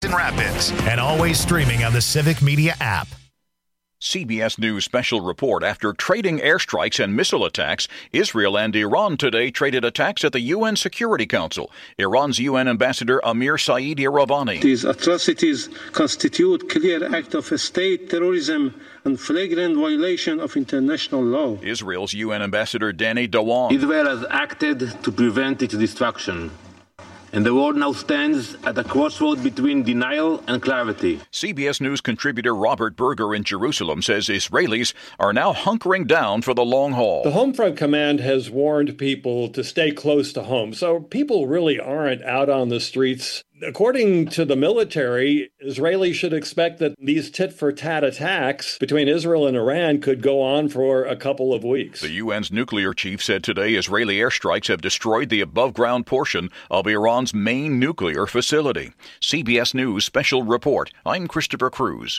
Rapids, and always streaming on the Civic Media app. CBS News special report. After trading airstrikes and missile attacks, Israel and Iran today traded attacks at the UN Security Council. Iran's UN Ambassador Amir Saeed Iravani. These atrocities constitute clear act of state terrorism and flagrant violation of international law. Israel's UN Ambassador Danny Dawan. Israel has acted to prevent its destruction, and the world now stands at a crossroad between denial and clarity. CBS News contributor Robert Berger in Jerusalem says Israelis are now hunkering down for the long haul. The Homefront Command has warned people to stay close to home, so people really aren't out on the streets. According to the military, Israelis should expect that these tit-for-tat attacks between Israel and Iran could go on for a couple of weeks. The UN's nuclear chief said today Israeli airstrikes have destroyed the above-ground portion of Iran's main nuclear facility. CBS News Special Report. I'm Christopher Cruz.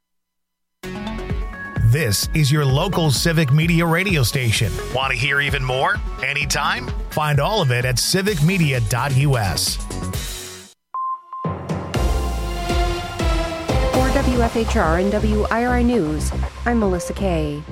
This is your local Civic Media radio station. Want to hear even more? Anytime? Find all of it at civicmedia.us. WFHR and WIRI News, I'm Melissa Kay.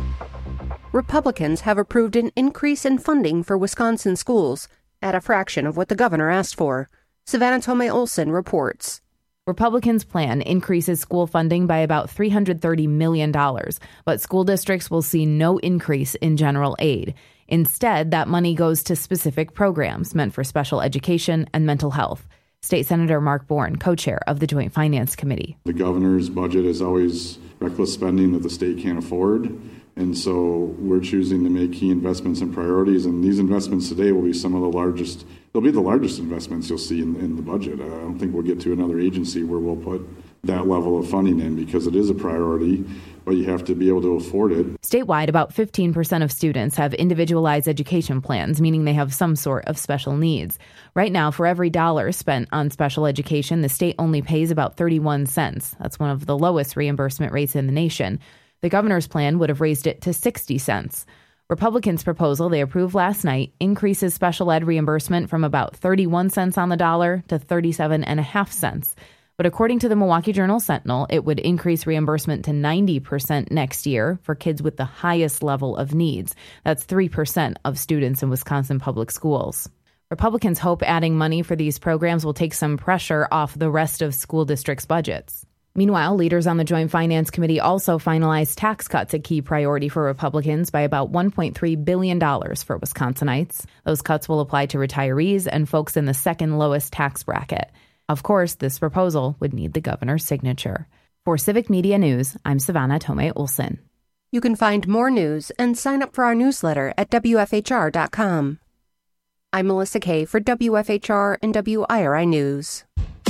Republicans have approved an increase in funding for Wisconsin schools at a fraction of what the governor asked for. Savannah Tomei Olson reports. Republicans' plan increases school funding by about $330 million, but school districts will see no increase in general aid. Instead, that money goes to specific programs meant for special education and mental health. State Senator Mark Bourne, co-chair of the Joint Finance Committee. The governor's budget is always reckless spending that the state can't afford. And so we're choosing to make key investments and priorities. And these investments today will be some of the largest, they'll be the largest investments you'll see in the budget. I don't think we'll get to another agency where we'll put that level of funding in because it is a priority, but you have to be able to afford it. Statewide, about 15% of students have individualized education plans, meaning they have some sort of special needs. Right now, for every dollar spent on special education, the state only pays about 31 cents. That's one of the lowest reimbursement rates in the nation. The governor's plan would have raised it to 60 cents. Republicans' proposal they approved last night increases special ed reimbursement from about 31 cents on the dollar to 37.5 cents. But according to the Milwaukee Journal-Sentinel, it would increase reimbursement to 90% next year for kids with the highest level of needs. That's 3% of students in Wisconsin public schools. Republicans hope adding money for these programs will take some pressure off the rest of school districts' budgets. Meanwhile, leaders on the Joint Finance Committee also finalized tax cuts, a key priority for Republicans, by about $1.3 billion for Wisconsinites. Those cuts will apply to retirees and folks in the second lowest tax bracket. Of course, this proposal would need the governor's signature. For Civic Media News, I'm Savannah Tomei Olson. You can find more news and sign up for our newsletter at WFHR.com. I'm Melissa Kay for WFHR and WIRI News.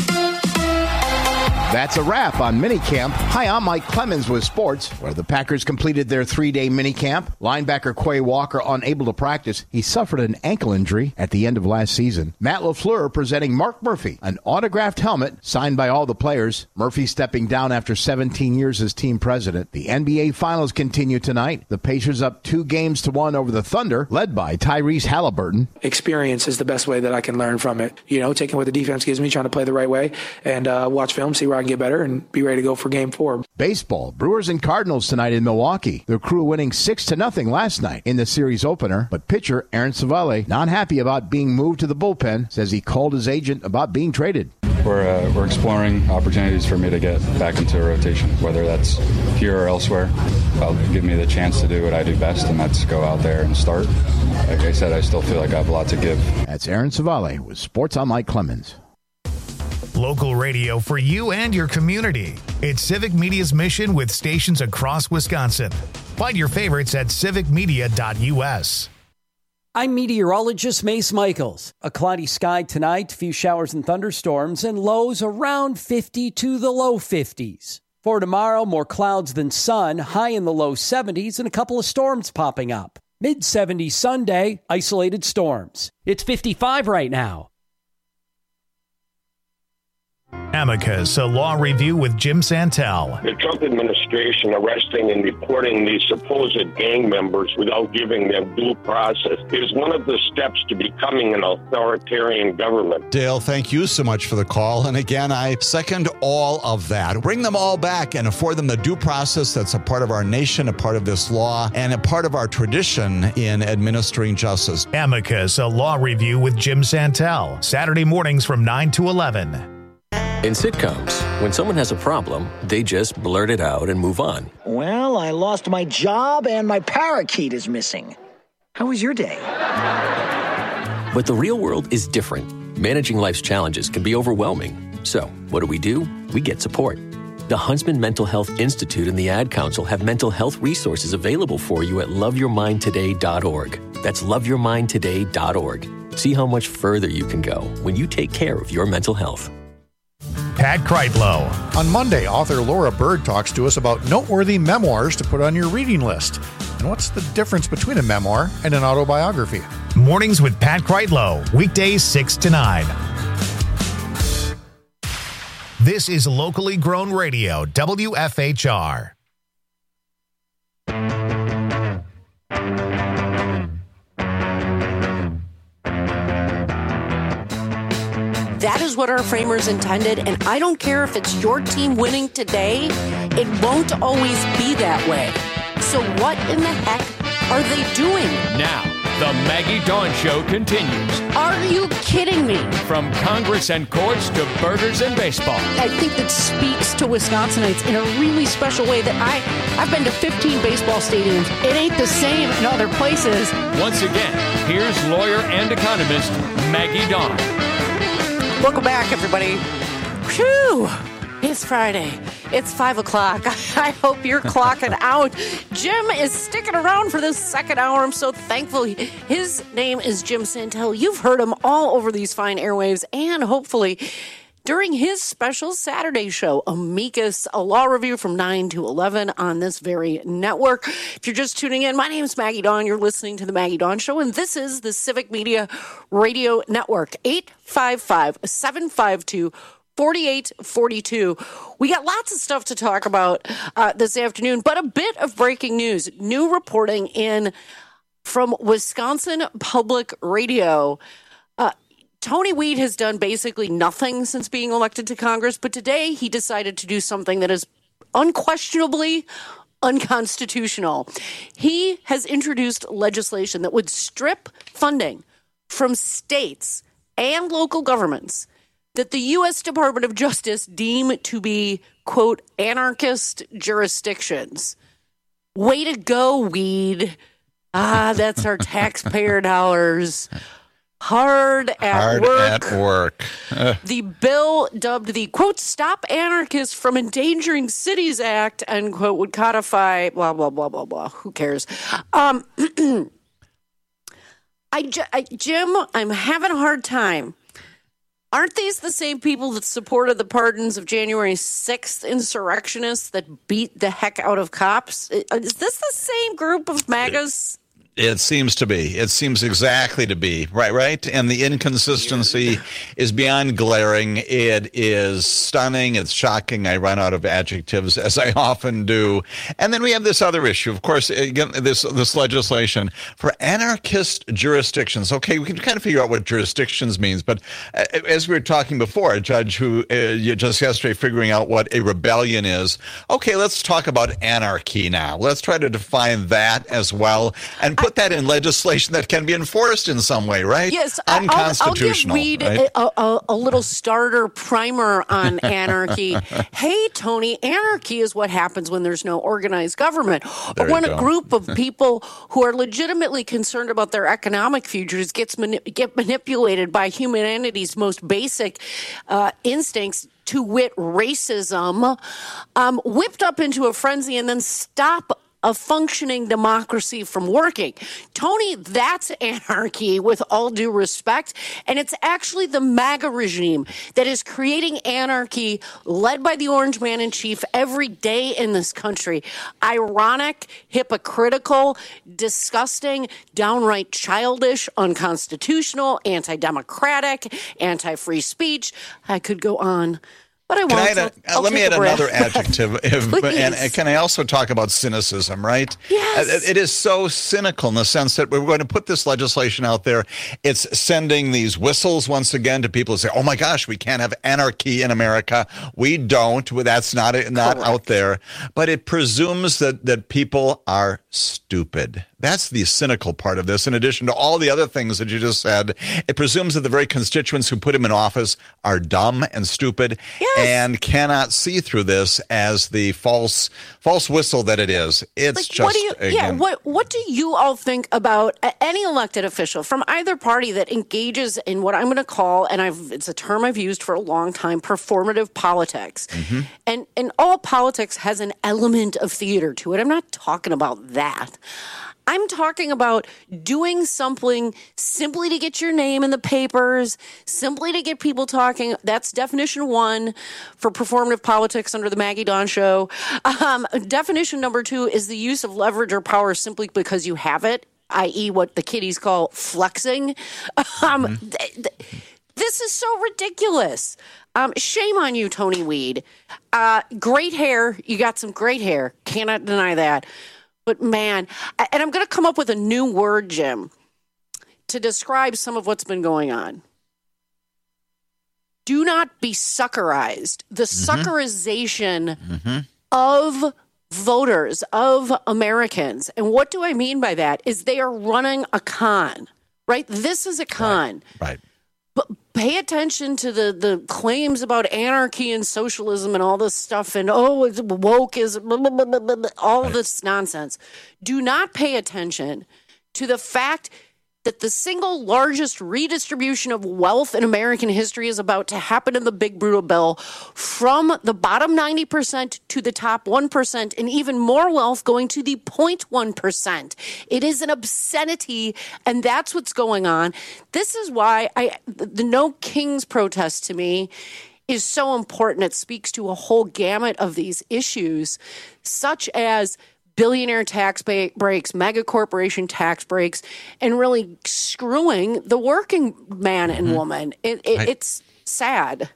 That's a wrap on minicamp. Hi, I'm Mike Clemens with sports, where the Packers completed their 3-day minicamp. Linebacker Quay Walker unable to practice. He suffered an ankle injury at the end of last season. Matt LaFleur presenting Mark Murphy an autographed helmet signed by all the players. Murphy stepping down after 17 years as team president. The NBA Finals continue tonight. The Pacers up 2-1 over the Thunder, led by Tyrese Halliburton. Experience is the best way that I can learn from it. You know, taking what the defense gives me, trying to play the right way, and watch film, see where I can get better and be ready to go for Game 4. Baseball, Brewers and Cardinals tonight in Milwaukee. The Crew winning 6-0 last night in the series opener, but pitcher Aaron Savale not happy about being moved to the bullpen, says he called his agent about being traded. We're exploring opportunities for me to get back into a rotation, whether that's here or elsewhere. Give me the chance to do what I do best, and that's go out there and start. Like I said, I still feel like I have a lot to give. That's Aaron Savale with Sports on Mike Clemens. Local radio for you and your community. It's Civic Media's mission with stations across Wisconsin. Find your favorites at civicmedia.us. I'm meteorologist Mace Michaels. A cloudy sky tonight, few showers and thunderstorms, and lows around 50 to the low 50s. For tomorrow, more clouds than sun, high in the low 70s, and a couple of storms popping up. Mid-70s Sunday, isolated storms. It's 55 right now. Amicus, a law review with Jim Santel. The Trump administration arresting and deporting these supposed gang members without giving them due process is one of the steps to becoming an authoritarian government. Dale, thank you so much for the call. And again, I second all of that. Bring them all back and afford them the due process that's a part of our nation, a part of this law, and a part of our tradition in administering justice. Amicus, a law review with Jim Santel. Saturday mornings from 9 to 11. In sitcoms, when someone has a problem, they just blurt it out and move on. Well, I lost my job and my parakeet is missing. How was your day? But the real world is different. Managing life's challenges can be overwhelming. So, what do? We get support. The Huntsman Mental Health Institute and the Ad Council have mental health resources available for you at loveyourmindtoday.org. That's loveyourmindtoday.org. See how much further you can go when you take care of your mental health. Pat Kreitlow. On Monday, author Laura Bird talks to us about noteworthy memoirs to put on your reading list. And what's the difference between a memoir and an autobiography? Mornings with Pat Kreitlow, weekdays 6 to 9. This is locally grown radio, WFHR. That is what our framers intended, and I don't care if it's your team winning today, it won't always be that way. So what in the heck are they doing? Now, the Maggie Dawn Show continues. Are you kidding me? From Congress and courts to burgers and baseball. I think that speaks to Wisconsinites in a really special way that I've been to 15 baseball stadiums. It ain't the same in other places. Once again, here's lawyer and economist Maggie Dawn. Welcome back, everybody. Whew. It's Friday. It's 5 o'clock. I hope you're clocking out. Jim is sticking around for this second hour. I'm so thankful. His name is Jim Santel. You've heard him all over these fine airwaves and hopefully during his special Saturday show, Amicus, a law review from 9 to 11 on this very network. If you're just tuning in, my name is Maggie Dawn. You're listening to The Maggie Dawn Show, and this is the Civic Media Radio Network, 855-752-4842. We got lots of stuff to talk about this afternoon, but a bit of breaking news. New reporting in from Wisconsin Public Radio. Tony Weed has done basically nothing since being elected to Congress, but today he decided to do something that is unquestionably unconstitutional. He has introduced legislation that would strip funding from states and local governments that the U.S. Department of Justice deem to be, quote, anarchist jurisdictions. Way to go, Weed. That's our taxpayer dollars. Hard at work. The bill, dubbed the, quote, Stop Anarchists from Endangering Cities Act, end quote, would codify, blah, blah, blah, blah, blah. Who cares? Jim, I'm having a hard time. Aren't these the same people that supported the pardons of January 6th insurrectionists that beat the heck out of cops? Is this the same group of MAGAs? It seems to be. It seems exactly to be. Right? And the inconsistency is beyond glaring. It is stunning. It's shocking. I run out of adjectives, as I often do. And then we have this other issue. Of course, again, this legislation for anarchist jurisdictions. Okay, we can kind of figure out what jurisdictions means. But as we were talking before, a judge who just yesterday figuring out what a rebellion is. Okay, let's talk about anarchy now. Let's try to define that as well and put that in legislation that can be enforced in some way, right? Yes, unconstitutional. I'll give Reed right? a little starter primer on anarchy. Hey, Tony, anarchy is what happens when there's no organized government, or when a group of people who are legitimately concerned about their economic futures get manipulated by humanity's most basic instincts, to wit, racism, whipped up into a frenzy, and then stop a functioning democracy from working. Tony, that's anarchy with all due respect. And it's actually the MAGA regime that is creating anarchy led by the Orange Man in Chief every day in this country. Ironic, hypocritical, disgusting, downright childish, unconstitutional, anti-democratic, anti-free speech. I could go on. But I won't. Let me add another adjective. And can I also talk about cynicism, right? Yes. It is so cynical in the sense that we're going to put this legislation out there. It's sending these whistles once again to people who say, oh, my gosh, we can't have anarchy in America. We don't. That's not out there. But it presumes that people are stupid. That's the cynical part of this. In addition to all the other things that you just said, it presumes that the very constituents who put him in office are dumb and stupid and cannot see through this as the false whistle that it is. It's just what do you all think about any elected official from either party that engages in what I'm going to call, and it's a term I've used for a long time, performative politics. Mm-hmm. And all politics has an element of theater to it. I'm not talking about that. I'm talking about doing something simply to get your name in the papers, simply to get people talking. That's definition one for performative politics under the Maggie Dawn Show. Definition number two is the use of leverage or power simply because you have it, i.e. what the kiddies call flexing. This is so ridiculous. Shame on you, Tony Weed. Great hair. You got some great hair. Cannot deny that. But man, and I'm going to come up with a new word, Jim, to describe some of what's been going on. Do not be suckerized. The suckerization of voters, of Americans. And what do I mean by that? Is they are running a con, right? This is a con. Right. But pay attention to the claims about anarchy and socialism and all this stuff and, it's woke is blah, blah, blah, blah, blah, all this nonsense. Do not pay attention to the fact that the single largest redistribution of wealth in American history is about to happen in the Big Brutal Bill, from the bottom 90% to the top 1%, and even more wealth going to the 0.1%. It is an obscenity, and that's what's going on. This is why the No Kings protest to me is so important. It speaks to a whole gamut of these issues, such as billionaire tax breaks, mega corporation tax breaks, and really screwing the working man and woman. It's sad.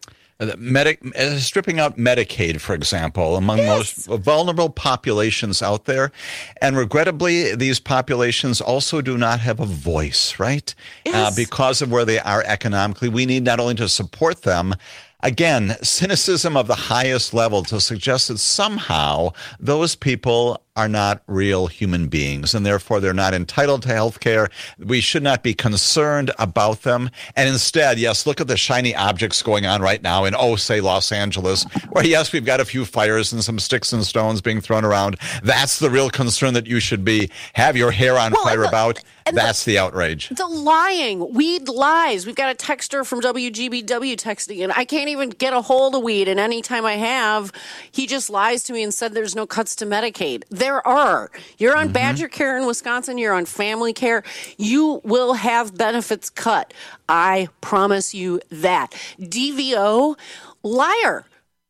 Stripping out Medicaid, for example, among most vulnerable populations out there. And regrettably, these populations also do not have a voice, right? Because of where they are economically. We need not only to support them, again, cynicism of the highest level to suggest that somehow those people are not real human beings, and therefore they're not entitled to health care. We should not be concerned about them. And instead, yes, look at the shiny objects going on right now in, say, Los Angeles, where, yes, we've got a few fires and some sticks and stones being thrown around. That's the real concern that you should have your hair on fire about. That's the outrage. The lying. Weed lies. We've got a texter from WGBW texting, and I can't even get a hold of Weed, and anytime I have, he just lies to me and said there's no cuts to Medicaid. There are. You're on Badger Care in Wisconsin. You're on Family Care. You will have benefits cut. I promise you that. DVO, liar.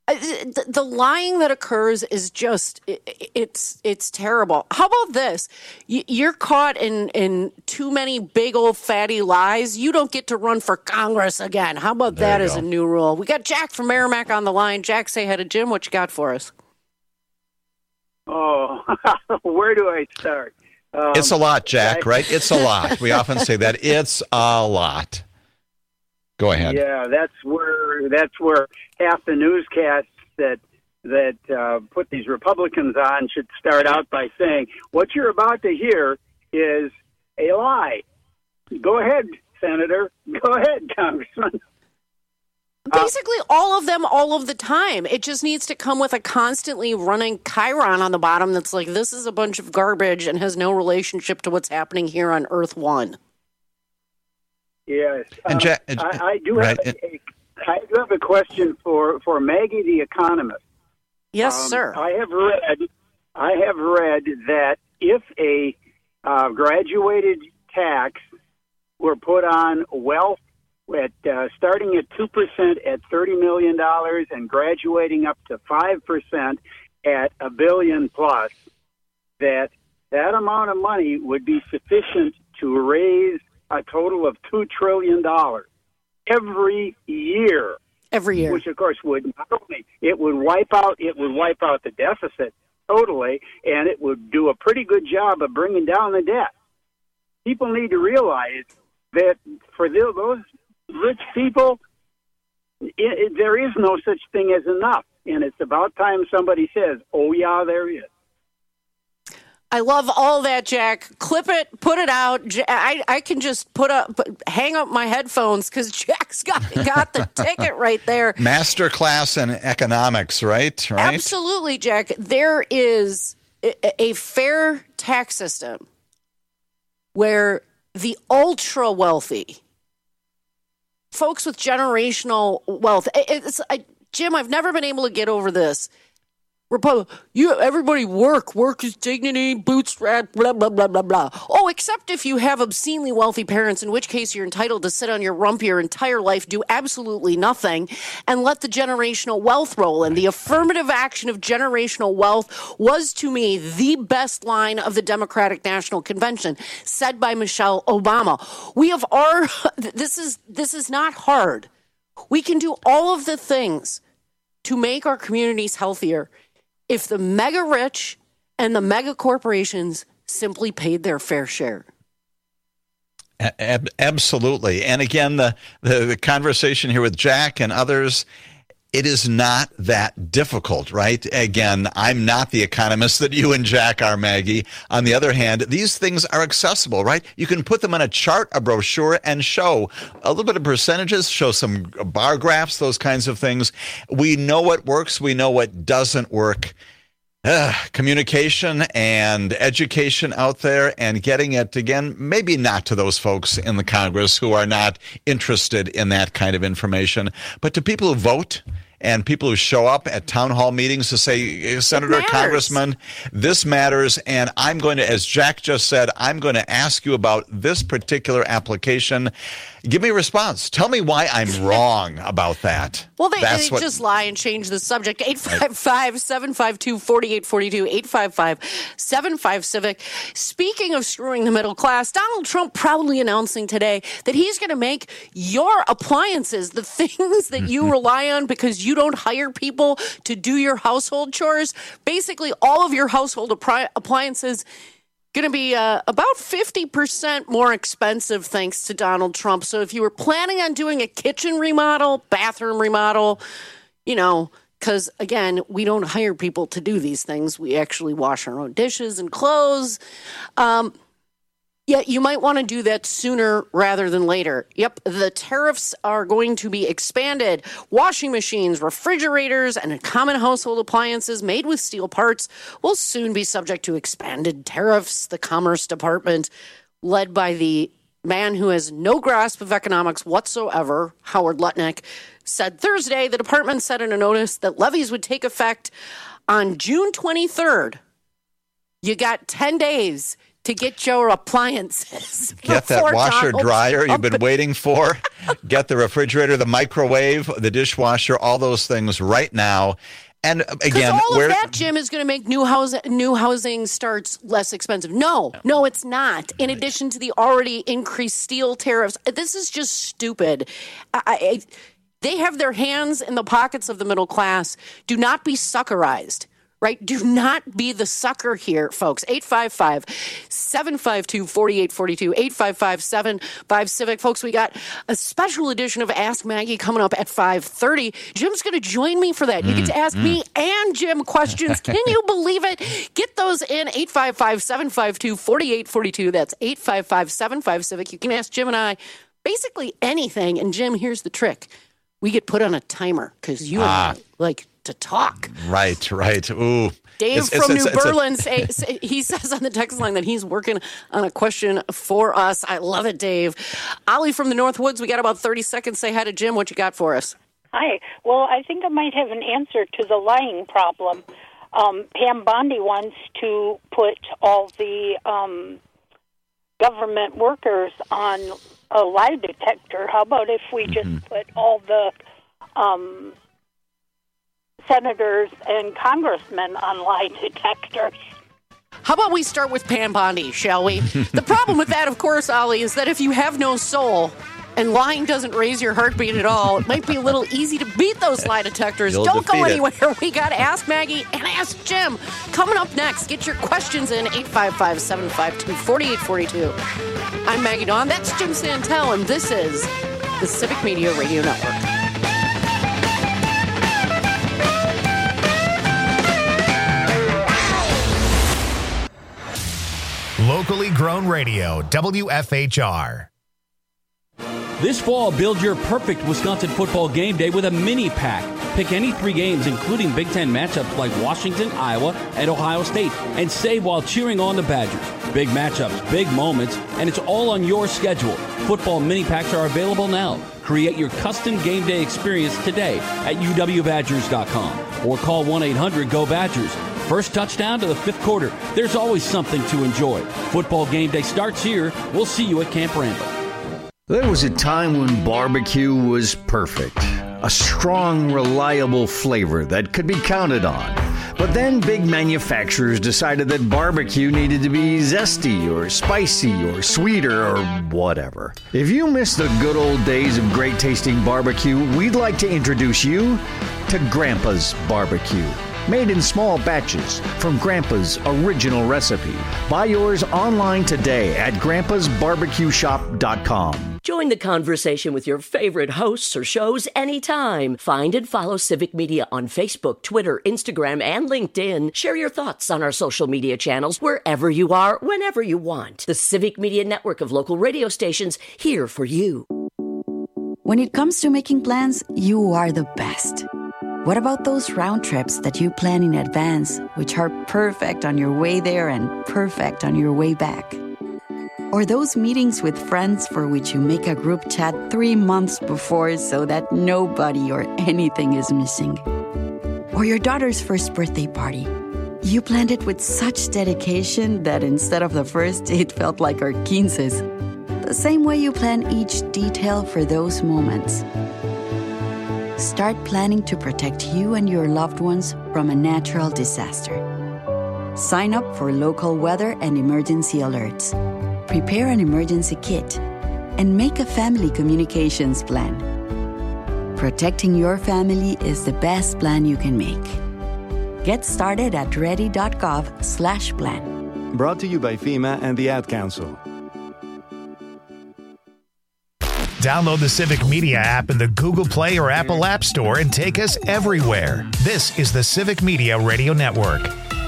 The lying that occurs is just, it's terrible. How about this? You're caught in too many big old fatty lies. You don't get to run for Congress again. How about that as a new rule? We got Jack from Merrimack on the line. Jack, say hi to Jim. What you got for us? Oh, where do I start? It's a lot, Jack, right? It's a lot. We often say that. It's a lot. Go ahead. Yeah, that's where half the newscasts that put these Republicans on should start out by saying, what you're about to hear is a lie. Go ahead, Senator. Go ahead, Congressman. Basically, all of them, all of the time. It just needs to come with a constantly running chyron on the bottom that's like, this is a bunch of garbage and has no relationship to what's happening here on Earth 1. Yes. And Jack, I do have a question for Maggie the Economist. Yes, sir. I have read I have read that if a graduated tax were put on wealth at starting at 2% at $30 million and graduating up to 5% at $1 billion plus, that amount of money would be sufficient to raise a total of $2 trillion every year. Every year, which of course would not only it would wipe out the deficit totally, and it would do a pretty good job of bringing down the debt. People need to realize that for those rich people, there is no such thing as enough, and it's about time somebody says, "Oh yeah, there is." I love all that, Jack. Clip it, put it out. I can just hang up my headphones because Jack's got the ticket right there. Masterclass in economics, right? Absolutely, Jack. There is a fair tax system where the ultra wealthy, folks with generational wealth, Jim, I've never been able to get over this. Everybody work is dignity, bootstrap, blah, blah, blah, blah, blah. Oh, except if you have obscenely wealthy parents, in which case you're entitled to sit on your rump your entire life, do absolutely nothing, and let the generational wealth roll in. The affirmative action of generational wealth was, to me, the best line of the Democratic National Convention, said by Michelle Obama. This is not hard. We can do all of the things to make our communities healthier if the mega rich and the mega corporations simply paid their fair share. Absolutely. And again, the conversation here with Jack and others, it is not that difficult, right? Again, I'm not the economist that you and Jack are, Maggie. On the other hand, these things are accessible, right? You can put them on a chart, a brochure, and show a little bit of percentages, show some bar graphs, those kinds of things. We know what works. We know what doesn't work. Communication and education out there and getting it, again, maybe not to those folks in the Congress who are not interested in that kind of information, but to people who vote and people who show up at town hall meetings to say, Senator, Congressman, this matters. And I'm going to, as Jack just said, I'm going to ask you about this particular application. Give me a response. Tell me why I'm wrong about that. Well, they just lie and change the subject. 855-752-4842, 855-75-CIVIC. Speaking of screwing the middle class, Donald Trump proudly announcing today that he's going to make your appliances, the things that you rely on because you don't hire people to do your household chores, basically all of your household appliances going to be about 50% more expensive thanks to Donald Trump. So if you were planning on doing a kitchen remodel, bathroom remodel, because, again, we don't hire people to do these things. We actually wash our own dishes and clothes. You might want to do that sooner rather than later. Yep, the tariffs are going to be expanded. Washing machines, refrigerators, and common household appliances made with steel parts will soon be subject to expanded tariffs. The Commerce Department, led by the man who has no grasp of economics whatsoever, Howard Lutnick, said Thursday the department said in a notice that levies would take effect on June 23rd. You got 10 days to get your appliances. Get that washer dryer you've been waiting for. Get the refrigerator, the microwave, the dishwasher, all those things right now. And again, all of that, Jim, is going to make new housing starts less expensive. No, it's not. In addition to the already increased steel tariffs, this is just stupid. They have their hands in the pockets of the middle class. Do not be suckerized. Right? Do not be the sucker here, folks. 855-752-4842, 855-75-CIVIC. Folks, we got a special edition of Ask Maggie coming up at 5:30. Jim's going to join me for that. You get to ask me and Jim questions. Can you believe it? Get those in, 855-752-4842. That's 855-75-CIVIC. You can ask Jim and I basically anything. And Jim, here's the trick. We get put on a timer because you and I like to talk. Right. Ooh. Dave from New Berlin, he says on the text line that he's working on a question for us. I love it, Dave. Ollie from the Northwoods, we got about 30 seconds. Say hi to Jim. What you got for us? Hi. Well, I think I might have an answer to the lying problem. Pam Bondi wants to put all the government workers on a lie detector. How about if we just put all the senators and congressmen on lie detectors? How about we start with Pam Bondi, shall we? The problem with that, of course, Ollie, is that if you have no soul and lying doesn't raise your heartbeat at all, it might be a little easy to beat those lie detectors. Don't go anywhere. We got to Ask Maggie and Ask Jim. Coming up next, get your questions in 855-752-4842. I'm Maggie Dawn. That's Jim Santel, and this is the Civic Media Radio Network. Locally grown radio, WFHR. This fall, build your perfect Wisconsin football game day with a mini pack. Pick any 3 games, including Big Ten matchups like Washington, Iowa, and Ohio State, and save while cheering on the Badgers. Big matchups, big moments, and it's all on your schedule. Football mini packs are available now. Create your custom game day experience today at uwbadgers.com or call 1-800-GO-BADGERS. First touchdown to the 5th quarter. There's always something to enjoy. Football game day starts here. We'll see you at Camp Randall. There was a time when barbecue was perfect. A strong, reliable flavor that could be counted on. But then big manufacturers decided that barbecue needed to be zesty or spicy or sweeter or whatever. If you miss the good old days of great tasting barbecue, we'd like to introduce you to Grandpa's Barbecue. Made in small batches from Grandpa's original recipe. Buy yours online today at grandpasbarbecueshop.com. Join the conversation with your favorite hosts or shows anytime. Find and follow Civic Media on Facebook, Twitter, Instagram, and LinkedIn. Share your thoughts on our social media channels wherever you are, whenever you want. The Civic Media network of local radio stations here for you. When it comes to making plans, you are the best. What about those round trips that you plan in advance, which are perfect on your way there and perfect on your way back? Or those meetings with friends for which you make a group chat 3 months before so that nobody or anything is missing? Or your daughter's first birthday party. You planned it with such dedication that instead of the first, it felt like our 15s. The same way you plan each detail for those moments. Start planning to protect you and your loved ones from a natural disaster. Sign up for local weather and emergency alerts. Prepare an emergency kit and make a family communications plan. Protecting your family is the best plan you can make. Get started at ready.gov/plan. Brought to you by FEMA and the Ad Council. Download the Civic Media app in the Google Play or Apple App Store and take us everywhere. This is the Civic Media Radio Network.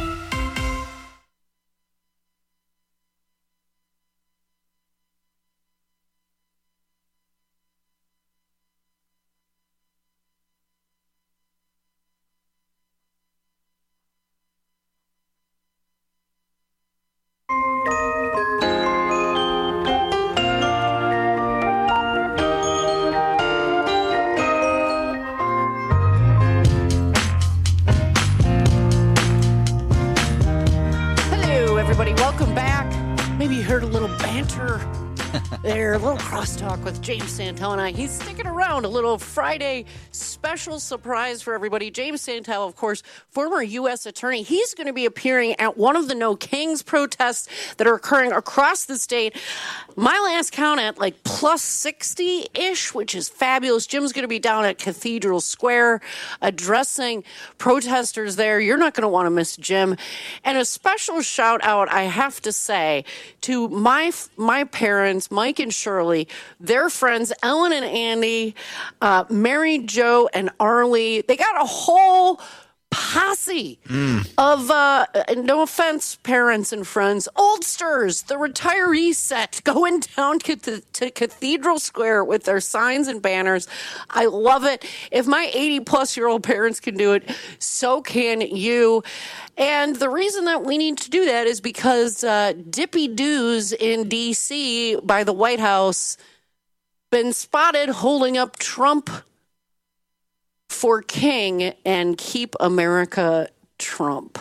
Crosstalk with James Santel and I. He's sticking around. A little Friday special surprise for everybody. James Santel, of course, former U.S. attorney. He's going to be appearing at one of the No Kings protests that are occurring across the state. My last count at like plus 60-ish, which is fabulous. Jim's going to be down at Cathedral Square addressing protesters there. You're not going to want to miss Jim. And a special shout out, I have to say, to my parents, Mike and Shirley, their friends, Ellen and Andy, Mary Jo and Arlie. They got a whole posse of, no offense, parents and friends, oldsters, the retiree set going down to Cathedral Square with their signs and banners. I love it. If my 80-plus-year-old parents can do it, so can you. And the reason that we need to do that is because Dippy Doos in D.C. by the White House been spotted holding up Trump for king and keep America Trump.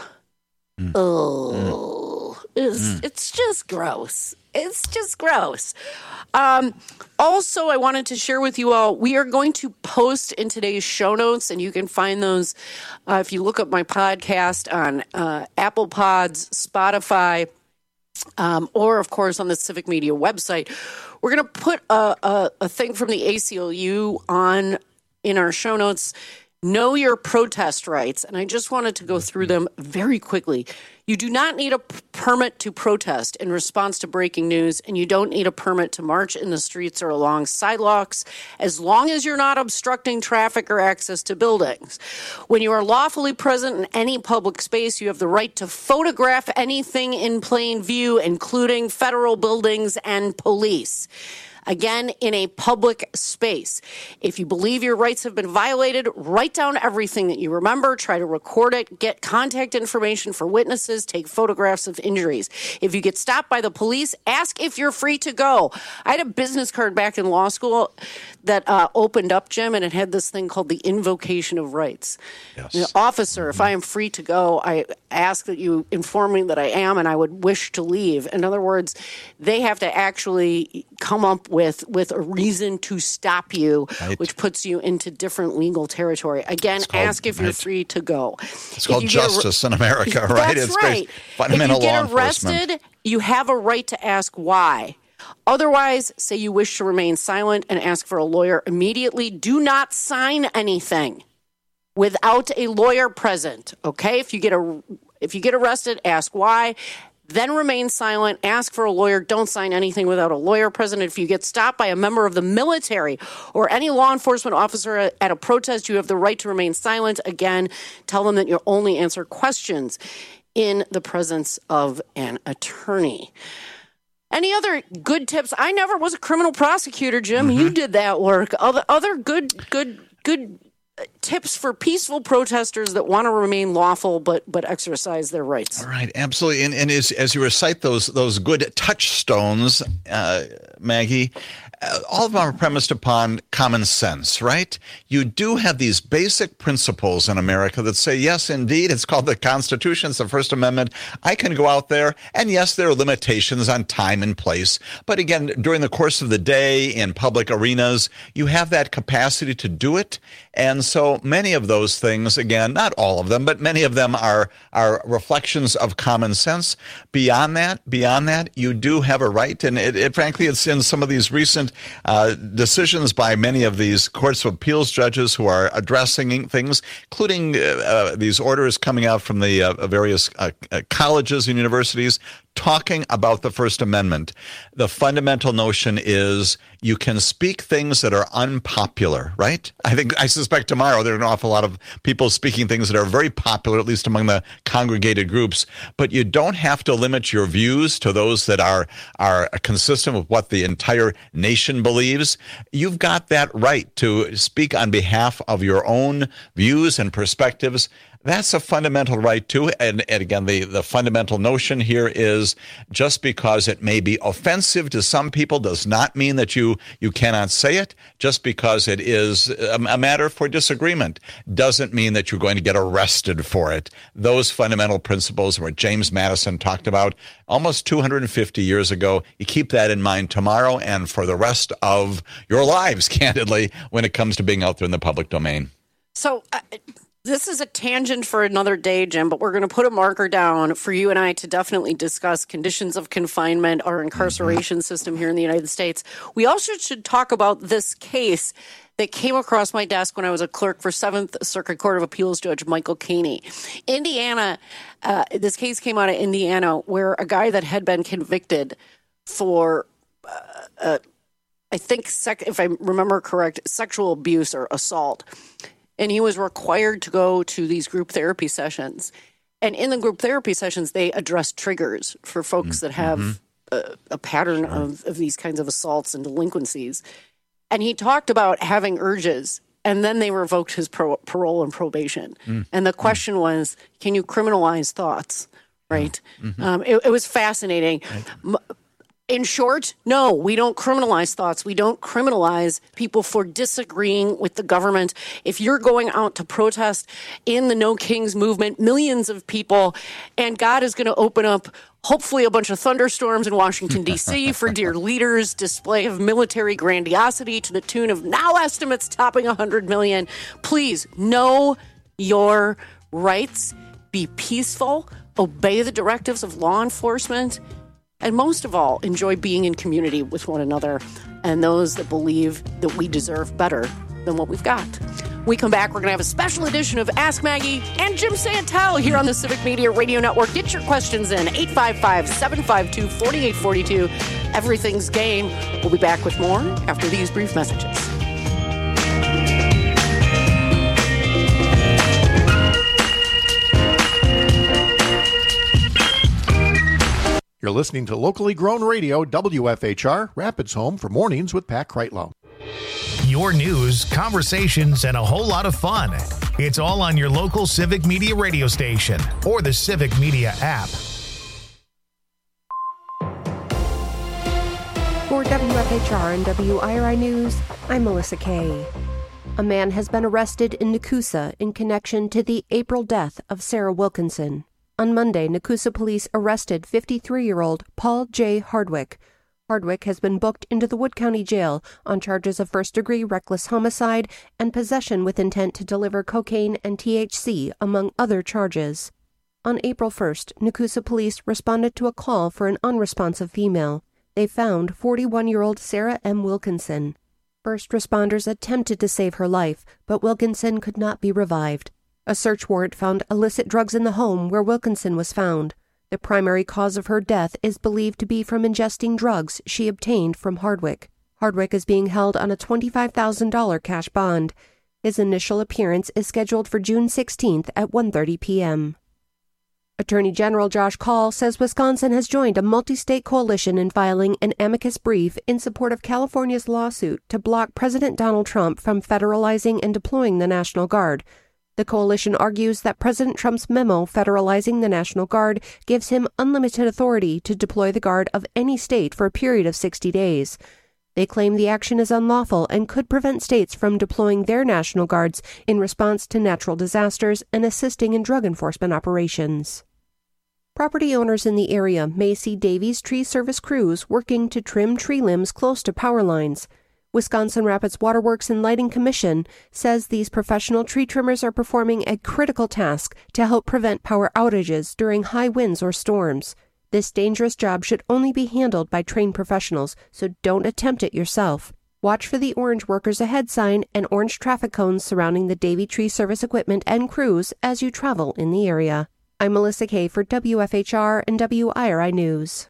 It's just gross. It's just gross. Also, I wanted to share with you all, we are going to post in today's show notes, and you can find those if you look up my podcast on Apple Pods, Spotify, or, of course, on the Civic Media website. We're going to put a thing from the ACLU on in our show notes. Know your protest rights. And I just wanted to go through them very quickly. You do not need a permit to protest in response to breaking news, and you don't need a permit to march in the streets or along sidewalks, as long as you're not obstructing traffic or access to buildings. When you are lawfully present in any public space, you have the right to photograph anything in plain view, including federal buildings and police. Again, in a public space. If you believe your rights have been violated, write down everything that you remember, try to record it, get contact information for witnesses, take photographs of injuries. If you get stopped by the police, ask if you're free to go. I had a business card back in law school that opened up, Jim, and it had this thing called the invocation of rights. Yes. Officer, if I am free to go, I ask that you inform me that I am and I would wish to leave. In other words, they have to actually come up with a reason to stop you, right, which puts you into different legal territory. Again, ask if you're free to go. It's called justice in America, right? That's right. Fundamental law enforcement. If you get arrested, you have a right to ask why. Otherwise, say you wish to remain silent and ask for a lawyer immediately. Do not sign anything without a lawyer present, okay? If you get arrested, ask why. Then remain silent, ask for a lawyer, don't sign anything without a lawyer present. If you get stopped by a member of the military or any law enforcement officer at a protest, you have the right to remain silent. Again, tell them that you'll only answer questions in the presence of an attorney. Any other good tips? I never was a criminal prosecutor, Jim. You did that work. Other good tips for peaceful protesters that want to remain lawful but exercise their rights. All right, absolutely. And as you recite those good touchstones, Maggie, all of them are premised upon common sense, right? You do have these basic principles in America that say, yes, indeed, it's called the Constitution, it's the First Amendment. I can go out there, and yes, there are limitations on time and place. But again, during the course of the day in public arenas, you have that capacity to do it. And so many of those things, again, not all of them, but many of them are reflections of common sense. Beyond that, you do have a right. And frankly, it's in some of these recent decisions by many of these courts of appeals judges who are addressing things, including these orders coming out from the various colleges and universities talking about the First Amendment. The fundamental notion is you can speak things that are unpopular, right? I suspect tomorrow there are an awful lot of people speaking things that are very popular, at least among the congregated groups, but you don't have to limit your views to those that are consistent with what the entire nation believes. You've got that right to speak on behalf of your own views and perspectives. That's a fundamental right, too. And again, the fundamental notion here is just because it may be offensive to some people does not mean that you cannot say it. Just because it is a matter for disagreement doesn't mean that you're going to get arrested for it. Those fundamental principles were James Madison talked about almost 250 years ago. You keep that in mind tomorrow and for the rest of your lives, candidly, when it comes to being out there in the public domain. So this is a tangent for another day, Jim, but we're going to put a marker down for you and I to definitely discuss conditions of confinement, our incarceration system here in the United States. We also should talk about this case that came across my desk when I was a clerk for 7th Circuit Court of Appeals Judge Michael Caney. Indiana, this case came out of Indiana where a guy that had been convicted for, I think, if I remember correct, sexual abuse or assault. And he was required to go to these group therapy sessions. And in the group therapy sessions, they address triggers for folks that have a pattern of these kinds of assaults and delinquencies. And he talked about having urges, and then they revoked his parole and probation. And the question was, can you criminalize thoughts, right? It was fascinating. Right. In short, no, we don't criminalize thoughts. We don't criminalize people for disagreeing with the government. If you're going out to protest in the No Kings movement, millions of people, and God is going to open up hopefully a bunch of thunderstorms in Washington, D.C. for dear leaders, display of military grandiosity to the tune of now estimates topping 100 million. Please know your rights. Be peaceful. Obey the directives of law enforcement. And most of all, enjoy being in community with one another and those that believe that we deserve better than what we've got. We come back, we're going to have a special edition of Ask Maggie and Jim Santel here on the Civic Media Radio Network. Get your questions in, 855-752-4842. Everything's game. We'll be back with more after these brief messages. You're listening to locally grown radio, WFHR, Rapids home for Mornings with Pat Kreitlow. Your news, conversations, and a whole lot of fun. It's all on your local Civic Media radio station or the Civic Media app. For WFHR and WIRI News, I'm Melissa Kay. A man has been arrested in Nakusa in connection to the April death of Sarah Wilkinson. On Monday, Nakusa police arrested 53-year-old Paul J. Hardwick. Hardwick has been booked into the Wood County Jail on charges of first-degree reckless homicide and possession with intent to deliver cocaine and THC, among other charges. On April 1st, Nakusa police responded to a call for an unresponsive female. They found 41-year-old Sarah M. Wilkinson. First responders attempted to save her life, but Wilkinson could not be revived. A search warrant found illicit drugs in the home where Wilkinson was found. The primary cause of her death is believed to be from ingesting drugs she obtained from Hardwick. Hardwick is being held on a $25,000 cash bond. His initial appearance is scheduled for June 16th at 1:30 p.m. Attorney General Josh Kaul says Wisconsin has joined a multi-state coalition in filing an amicus brief in support of California's lawsuit to block President Donald Trump from federalizing and deploying the National Guard. The coalition argues that President Trump's memo federalizing the National Guard gives him unlimited authority to deploy the Guard of any state for a period of 60 days. They claim the action is unlawful and could prevent states from deploying their National Guards in response to natural disasters and assisting in drug enforcement operations. Property owners in the area may see Davies Tree Service crews working to trim tree limbs close to power lines. Wisconsin Rapids Waterworks and Lighting Commission says these professional tree trimmers are performing a critical task to help prevent power outages during high winds or storms. This dangerous job should only be handled by trained professionals, so don't attempt it yourself. Watch for the Orange Workers Ahead sign and orange traffic cones surrounding the Davie Tree Service equipment and crews as you travel in the area. I'm Melissa Kay for WFHR and WIRI News.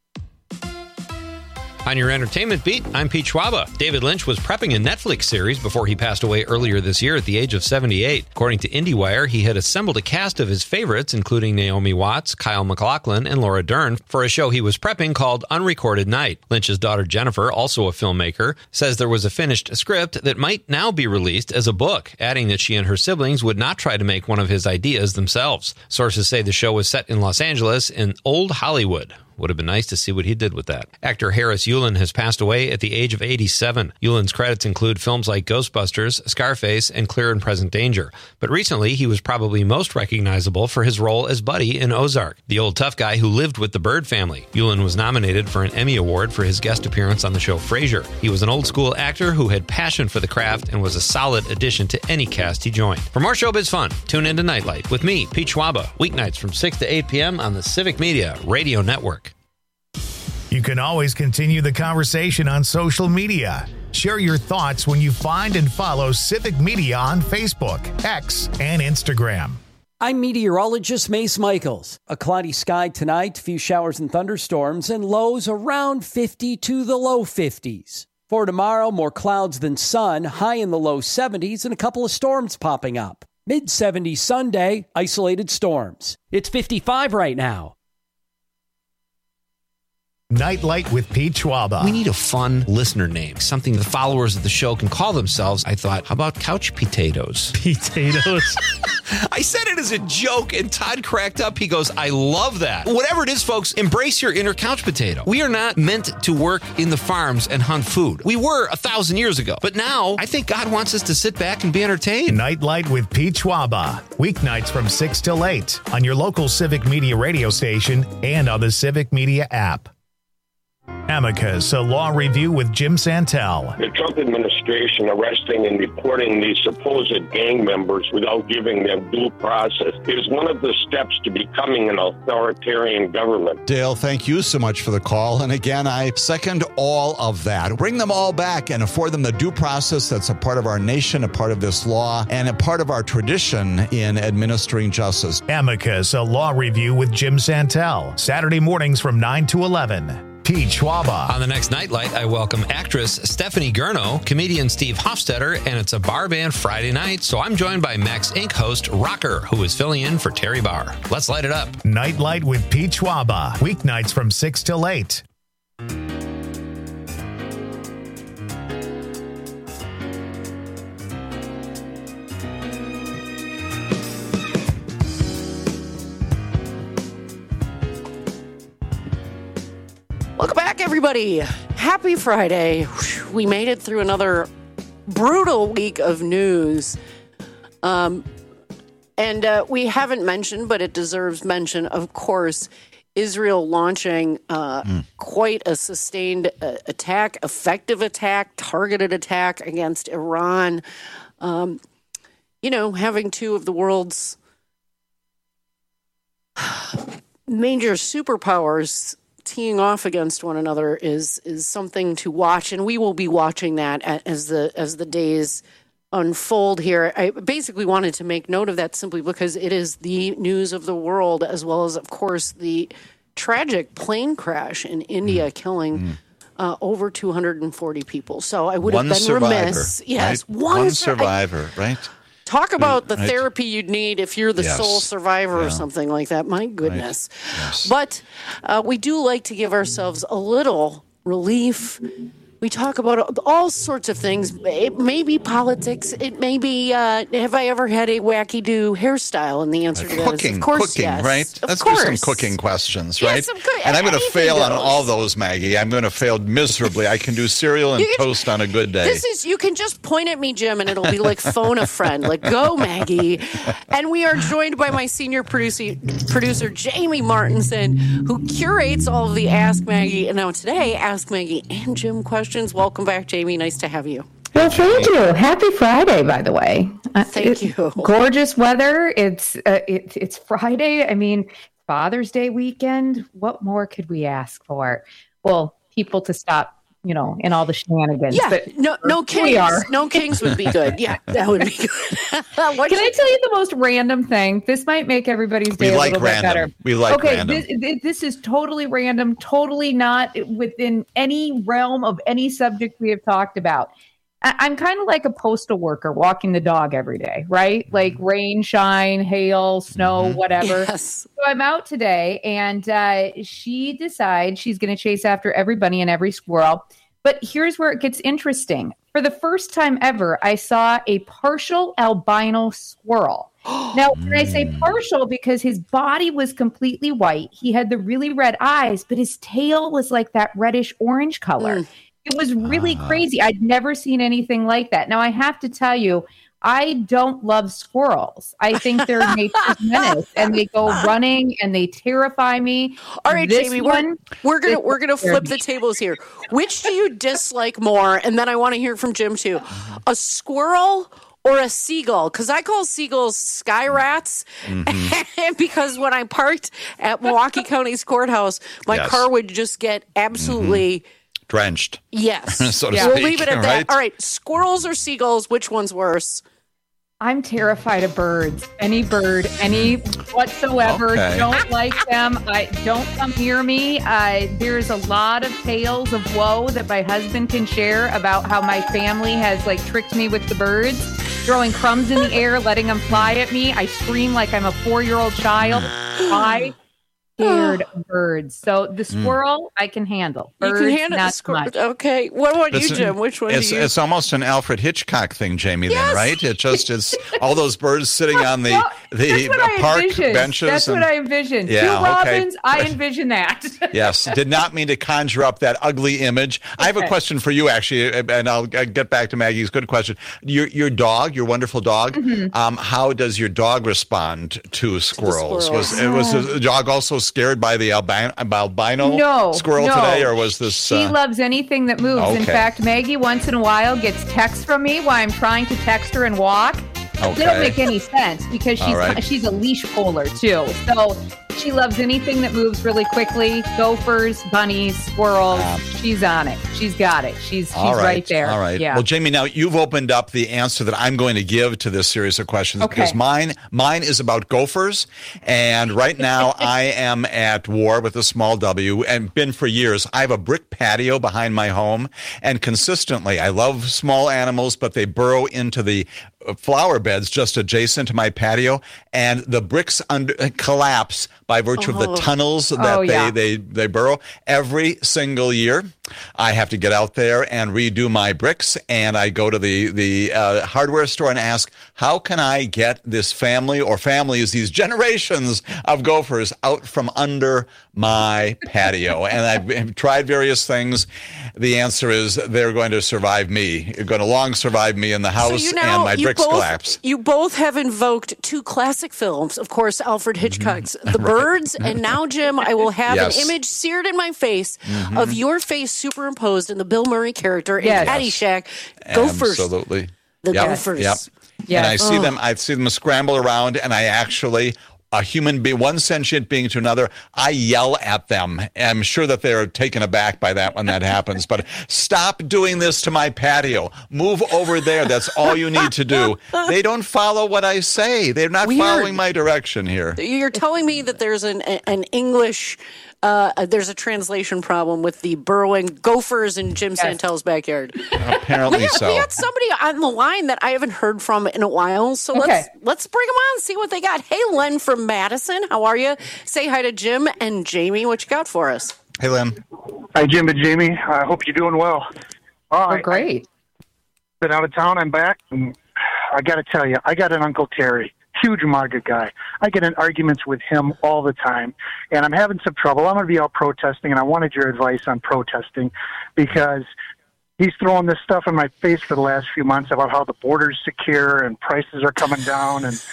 On your entertainment beat, I'm Pete Schwaba. David Lynch was prepping a Netflix series before he passed away earlier this year at the age of 78. According to IndieWire, he had assembled a cast of his favorites, including Naomi Watts, Kyle MacLachlan, and Laura Dern, for a show he was prepping called Unrecorded Night. Lynch's daughter Jennifer, also a filmmaker, says there was a finished script that might now be released as a book, adding that she and her siblings would not try to make one of his ideas themselves. Sources say the show was set in Los Angeles in Old Hollywood. Would have been nice to see what he did with that. Actor Harris Yulin has passed away at the age of 87. Yulin's credits include films like Ghostbusters, Scarface, and Clear and Present Danger. But recently, he was probably most recognizable for his role as Buddy in Ozark, the old tough guy who lived with the Bird family. Yulin was nominated for an Emmy Award for his guest appearance on the show Frasier. He was an old-school actor who had passion for the craft and was a solid addition to any cast he joined. For more showbiz fun, tune into Nightlight with me, Pete Schwaba, weeknights from 6 to 8 p.m. on the Civic Media Radio Network. You can always continue the conversation on social media. Share your thoughts when you find and follow Civic Media on Facebook, X, and Instagram. I'm meteorologist Mace Michaels. A cloudy sky tonight, few showers and thunderstorms, and lows around 50 to the low 50s. For tomorrow, more clouds than sun, high in the low 70s, and a couple of storms popping up. Mid-70s Sunday, isolated storms. It's 55 right now. Nightlight with Pete Schwaba. We need a fun listener name, something the followers of the show can call themselves. I thought, how about couch potatoes? Potatoes? I said it as a joke, and Todd cracked up. He goes, I love that. Whatever it is, folks, embrace your inner couch potato. We are not meant to work in the farms and hunt food. We were 1,000 years ago. But now, I think God wants us to sit back and be entertained. Nightlight with Pete Schwaba. Weeknights from 6 till 8 on your local Civic Media radio station and on the Civic Media app. Amicus, a law review with Jim Santel. The Trump administration arresting and deporting these supposed gang members without giving them due process is one of the steps to becoming an authoritarian government. Dale, thank you so much for the call. And again, I second all of that. Bring them all back and afford them the due process that's a part of our nation, a part of this law, and a part of our tradition in administering justice. Amicus, a law review with Jim Santel. Saturday mornings from 9 to 11. Pete Schwaba. On the next Nightlight, I welcome actress Stephanie Gurno, comedian Steve Hofstetter, and it's a bar band Friday night, so I'm joined by Max Inc. host Rocker, who is filling in for Terry Barr. Let's light it up. Nightlight with Pete Schwaba. Weeknights from 6 till 8. Welcome back, everybody. Happy Friday. We made it through another brutal week of news. And we haven't mentioned, but it deserves mention, of course, Israel launching quite a sustained attack, effective attack, targeted attack against Iran. Having two of the world's major superpowers teeing off against one another is something to watch, and we will be watching that as the days unfold here. I basically wanted to make note of that simply because it is the news of the world, as well as, of course, the tragic plane crash in India killing over 240 people. So I would have been remiss. Yes, right? one survivor, right? Talk about the therapy you'd need if you're the sole survivor or something like that. My goodness. Right. Yes. But we do like to give ourselves a little relief. We talk about all sorts of things. It may be politics. It may be, have I ever had a wacky-do hairstyle? And the answer to that is, of course, yes. Right? Let's do some cooking questions, right? And I'm going to fail on all those, Maggie. I'm going to fail miserably. I can do cereal and toast on a good day. You can just point at me, Jim, and it'll be like phone a friend. Like, go, Maggie. And we are joined by my senior producer, Jamie Martinson, who curates all of the Ask Maggie, and now today, Ask Maggie and Jim questions. Welcome back, Jamie. Nice to have you. Well, thank you. Happy Friday, by the way. Thank you. Gorgeous weather. It's Friday. I mean, Father's Day weekend. What more could we ask for? Well, people to stop, in all the shenanigans. Yeah, but no kings. No kings would be good. Yeah, that would be good. Can I tell you the most random thing? This might make everybody's day a little bit better. We like random. This is totally random, totally not within any realm of any subject we have talked about. I'm kind of like a postal worker walking the dog every day, right? Like rain, shine, hail, snow, whatever. Yes. So I'm out today, and she decides she's going to chase after every bunny and every squirrel. But here's where it gets interesting. For the first time ever, I saw a partial albino squirrel. Now, when I say partial, because his body was completely white, he had the really red eyes, but his tail was like that reddish orange color. It was really crazy. I'd never seen anything like that. Now, I have to tell you, I don't love squirrels. I think they're nature's menace, and they go running and they terrify me. All right, Jamie, we're gonna flip the tables here. Which do you dislike more? And then I want to hear from Jim too. A squirrel or a seagull? Because I call seagulls sky rats. Because when I parked at Milwaukee County's courthouse, my car would just get absolutely drenched. Yes. So to speak. We'll leave it at that. Right? All right. Squirrels or seagulls, which one's worse? I'm terrified of birds. Any bird, any whatsoever. Okay. Don't like them. Don't come near me. There's a lot of tales of woe that my husband can share about how my family has tricked me with the birds, throwing crumbs in the air, letting them fly at me. I scream like I'm a 4-year-old child. Why? scared of birds. So the squirrel I can handle. Birds, you can handle not the squirrel. much. Okay. What about you, Jim? Which one do you? It's almost an Alfred Hitchcock thing, Jamie. Then, right? It's all those birds sitting on the park benches. That's what I envisioned. Yeah, 2 robins. I envision that. Yes. Did not mean to conjure up that ugly image. I have a question for you, actually, and I'll get back to Maggie's good question. Your dog, your wonderful dog. How does your dog respond to squirrels? Was the dog also scared by the albino squirrel today, or was this? She loves anything that moves. Okay. In fact, Maggie once in a while gets texts from me while I'm trying to text her and walk. Okay. They don't make any sense because she's a leash puller too. So she loves anything that moves really quickly. Gophers, bunnies, squirrels. She's on it. She's got it. She's right there. All right. Yeah. Well, Jamie, now you've opened up the answer that I'm going to give to this series of questions because mine is about gophers. And right now I am at war with a small W and been for years. I have a brick patio behind my home, and consistently I love small animals, but they burrow into the flower beds just adjacent to my patio, and the bricks collapse by virtue of the tunnels that they burrow every single year. I have to get out there and redo my bricks, and I go to the hardware store and ask, how can I get this family or families, these generations of gophers out from under my patio? And I've tried various things. The answer is they're going to survive me. They're going to long survive me in the house, and my bricks collapse. You both have invoked 2 classic films, of course, Alfred Hitchcock's The Birds, and now, Jim, I will have an image seared in my face of your face superimposed in the Bill Murray character in Caddyshack. Gophers. Absolutely. The gophers. Yep. And I see them scramble around, and I actually, a human being, one sentient being to another, I yell at them. I'm sure that they're taken aback by that when that happens. But stop doing this to my patio. Move over there. That's all you need to do. They don't follow what I say. They're not following my direction here. You're telling me that there's an English... there's a translation problem with the burrowing gophers in Jim Santel's backyard. Apparently so. We got somebody on the line that I haven't heard from in a while, so let's bring them on, see what they got. Hey, Len from Madison, how are you? Say hi to Jim and Jamie. What you got for us? Hey, Len. Hi, Jim and Jamie. I hope you're doing well. Great. Been out of town. I'm back. And I got to tell you, I got an Uncle Terry. Huge MAGA guy. I get in arguments with him all the time, and I'm having some trouble. I'm going to be out protesting, and I wanted your advice on protesting because he's throwing this stuff in my face for the last few months about how the border's secure and prices are coming down, and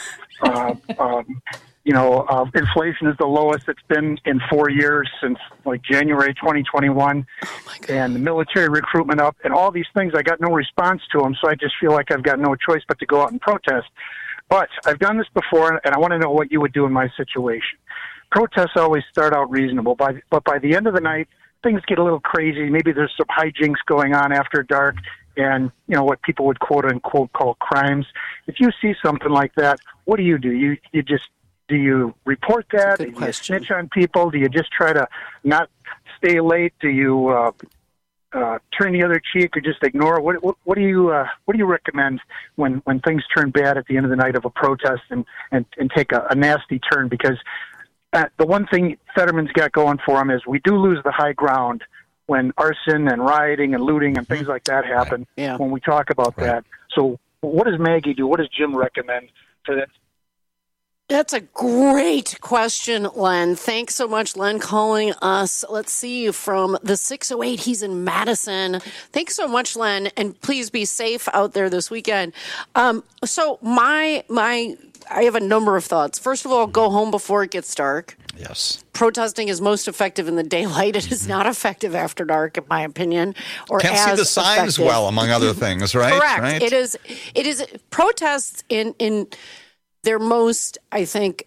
inflation is the lowest it's been in 4 years since like January 2021, and the military recruitment up, and all these things. I got no response to them, so I just feel like I've got no choice but to go out and protest. But I've done this before, and I want to know what you would do in my situation. Protests always start out reasonable, but by the end of the night, things get a little crazy. Maybe there's some hijinks going on after dark, and what people would quote unquote call crimes. If you see something like that, what do? Do you report that? Do you snitch on people? Do you just try to not stay late? Do you turn the other cheek or just ignore it? What do you recommend when things turn bad at the end of the night of a protest and take a nasty turn? Because the one thing Fetterman's got going for him is we do lose the high ground when arson and rioting and looting and things like that happen. Right. Yeah. When we talk about that. So what does Maggie do? What does Jim recommend for that? That's a great question, Len. Thanks so much, Len, calling us. Let's see, from the 608. He's in Madison. Thanks so much, Len, and please be safe out there this weekend. So I have a number of thoughts. First of all, go home before it gets dark. Yes. Protesting is most effective in the daylight. It is not effective after dark, in my opinion. Or can't see the signs effective. Well, among other things, right? Correct. Right? It is protests in their most, I think,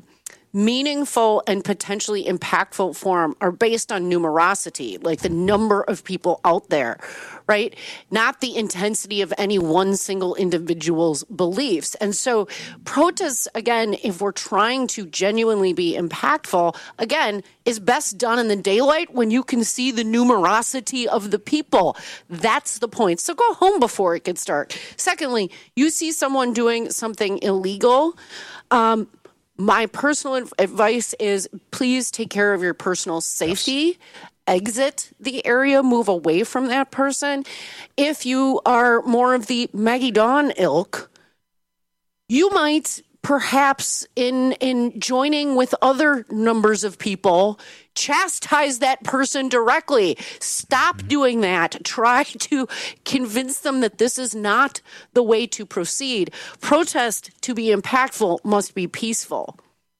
meaningful and potentially impactful form are based on numerosity, like the number of people out there, right? Not the intensity of any one single individual's beliefs. And so protests, again, if we're trying to genuinely be impactful, again, is best done in the daylight when you can see the numerosity of the people. That's the point. So go home before it gets dark. Secondly, you see someone doing something illegal, My personal advice is please take care of your personal safety. Exit the area, move away from that person. If you are more of the Maggie Dawn ilk, you might perhaps in joining with other numbers of people, chastise that person directly. Stop doing that. Try to convince them that this is not the way to proceed. Protest, to be impactful, must be peaceful.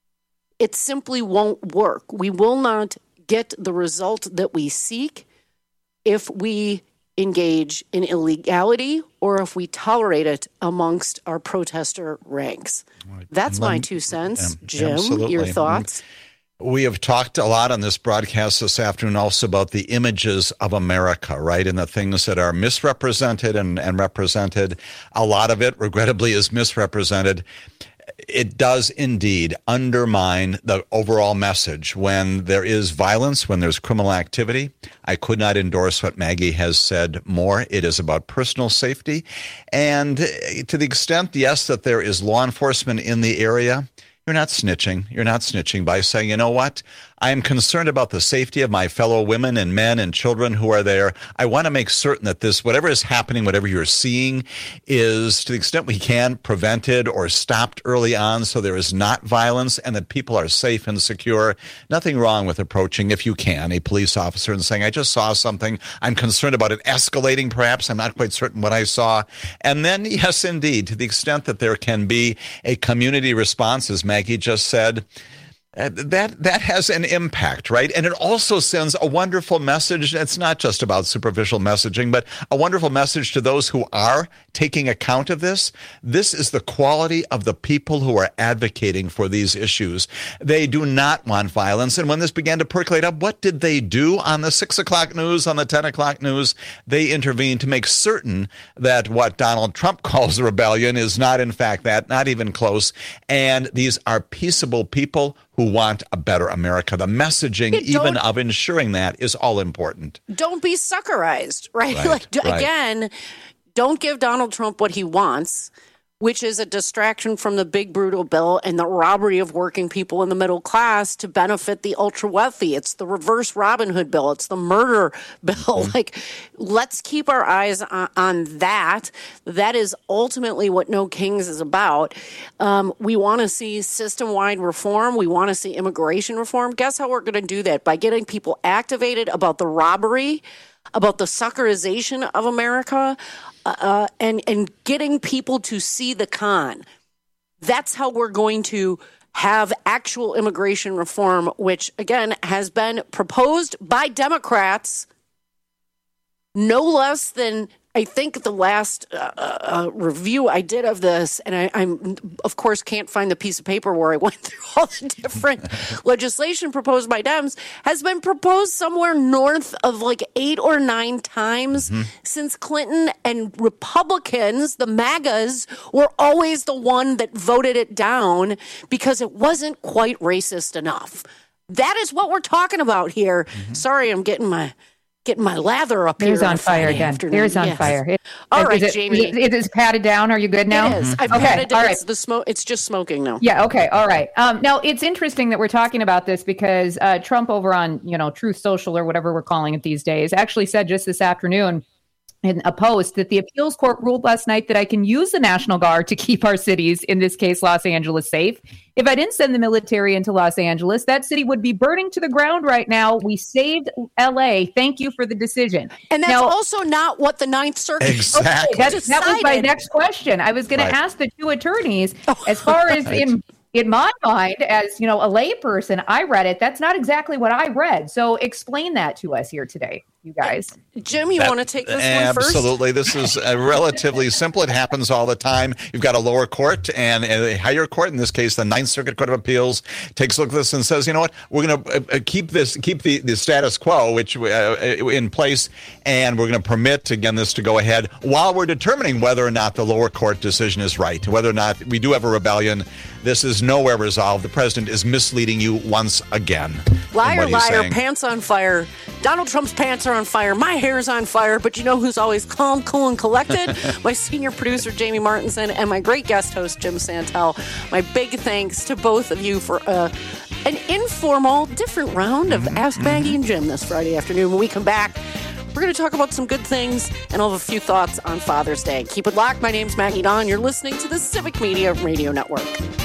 It simply won't work. We will not get the result that we seek if we engage in illegality or if we tolerate it amongst our protester ranks. That's my 2 cents. Jim, absolutely. Your thoughts? We have talked a lot on this broadcast this afternoon also about the images of America, right? And the things that are misrepresented and represented. A lot of it, regrettably, is misrepresented. It does indeed undermine the overall message when there is violence, when there's criminal activity. I could not endorse what Maggie has said more. It is about personal safety. And to the extent, yes, that there is law enforcement in the area, you're not snitching. You're not snitching by saying, you know what? I am concerned about the safety of my fellow women and men and children who are there. I want to make certain that this, whatever is happening, whatever you're seeing, is to the extent we can prevented or stopped early on so there is not violence and that people are safe and secure. Nothing wrong with approaching, if you can, a police officer and saying, I just saw something. I'm concerned about it escalating, perhaps. I'm not quite certain what I saw. And then, yes, indeed, to the extent that there can be a community response, as Maggie just said, that has an impact, right? And it also sends a wonderful message. It's not just about superficial messaging, but a wonderful message to those who are taking account of this. This is the quality of the people who are advocating for these issues. They do not want violence. And when this began to percolate up, what did they do on the 6 o'clock news, on the 10 o'clock news? They intervened to make certain that what Donald Trump calls a rebellion is not, in fact, that, not even close. And these are peaceable people who want a better America. The messaging, even of ensuring that, is all important. Don't be suckerized, right? Again, don't give Donald Trump what he wants, which is a distraction from the big brutal bill and the robbery of working people in the middle class to benefit the ultra wealthy. It's the reverse Robin Hood bill. It's the murder bill. Let's keep our eyes on that. That is ultimately what No Kings is about. We want to see system-wide reform. We want to see immigration reform. Guess how we're going to do that? By getting people activated about the robbery, about the suckerization of America, and getting people to see the con. That's how we're going to have actual immigration reform, which, again, has been proposed by Democrats no less than, I think, the last review I did of this, and I'm of course can't find the piece of paper where I went through all the different legislation proposed by Dems, has been proposed somewhere north of 8 or 9 times since Clinton, and Republicans, the MAGAs, were always the one that voted it down because it wasn't quite racist enough. That is what we're talking about here. Sorry, I'm getting my lather up There's here. on fire again. Afternoon. There's on Yes. fire. All right, is Jamie. It is patted down. Are you good now? It is. I've patted it. All right. It's the smoke. It's just smoking now. Yeah. Okay. All right. Now it's interesting that we're talking about this because Trump over on Truth Social or whatever we're calling it these days actually said just this afternoon in a post that the appeals court ruled last night that I can use the National Guard to keep our cities, in this case Los Angeles, safe. If I didn't send the military into Los Angeles, that city would be burning to the ground right now. We saved LA. Thank you for the decision. And that's also not what the Ninth Circuit exactly. That was my next question. I was going to ask the two attorneys, as far as in my mind, as a layperson, I read it. That's not exactly what I read. So explain that to us here today, you guys. Jim, you want to take this one first? Absolutely. This is relatively simple. It happens all the time. You've got a lower court and a higher court, in this case, the Ninth Circuit Court of Appeals, takes a look at this and says, you know what, we're going to keep the status quo, which in place, and we're going to permit, again, this to go ahead while we're determining whether or not the lower court decision is right, whether or not we do have a rebellion. This is nowhere resolved. The president is misleading you once again. Liar, liar, pants on fire. Donald Trump's pants are on fire. My hair is on fire. But you know who's always calm, cool, and collected? My senior producer, Jamie Martinson, and my great guest host, Jim Santel. My big thanks to both of you for an informal, different round of Ask Maggie and Jim this Friday afternoon. When we come back, we're going to talk about some good things, and I'll have a few thoughts on Father's Day. Keep it locked. My name's Maggie Dawn. You're listening to the Civic Media Radio Network.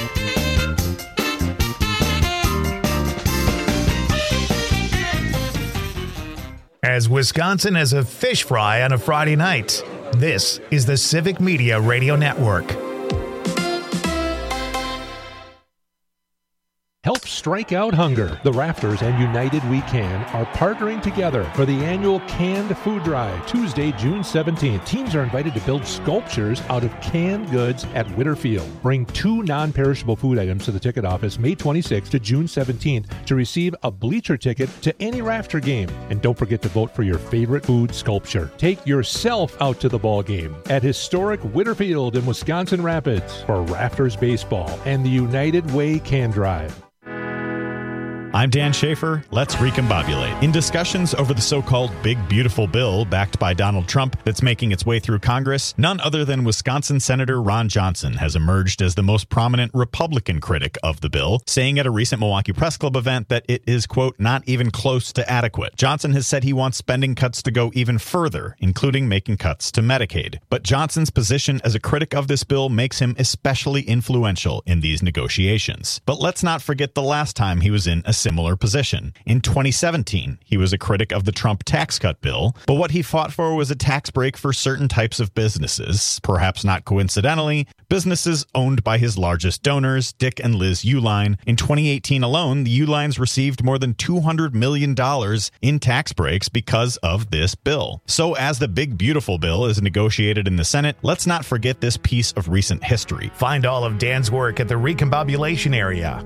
As Wisconsin as a fish fry on a Friday night, this is the Civic Media Radio Network. Help strike out hunger. The Rafters and United We Can are partnering together for the annual Canned Food Drive, Tuesday, June 17th. Teams are invited to build sculptures out of canned goods at Whitterfield. Bring 2 non-perishable food items to the ticket office May 26th to June 17th to receive a bleacher ticket to any Rafter game. And don't forget to vote for your favorite food sculpture. Take yourself out to the ball game at historic Whitterfield in Wisconsin Rapids for Rafters Baseball and the United Way Can Drive. I'm Dan Schaefer. Let's recombobulate. In discussions over the so-called Big Beautiful Bill backed by Donald Trump that's making its way through Congress, none other than Wisconsin Senator Ron Johnson has emerged as the most prominent Republican critic of the bill, saying at a recent Milwaukee Press Club event that it is, quote, not even close to adequate. Johnson has said he wants spending cuts to go even further, including making cuts to Medicaid. But Johnson's position as a critic of this bill makes him especially influential in these negotiations. But let's not forget the last time he was in a similar position. In 2017, he was a critic of the Trump tax cut bill, but what he fought for was a tax break for certain types of businesses. Perhaps not coincidentally, businesses owned by his largest donors, Dick and Liz Uihlein. In 2018 alone, the Uihleins received more than $200 million in tax breaks because of this bill. So as the Big Beautiful Bill is negotiated in the Senate, let's not forget this piece of recent history. Find all of Dan's work at the Recombobulation area.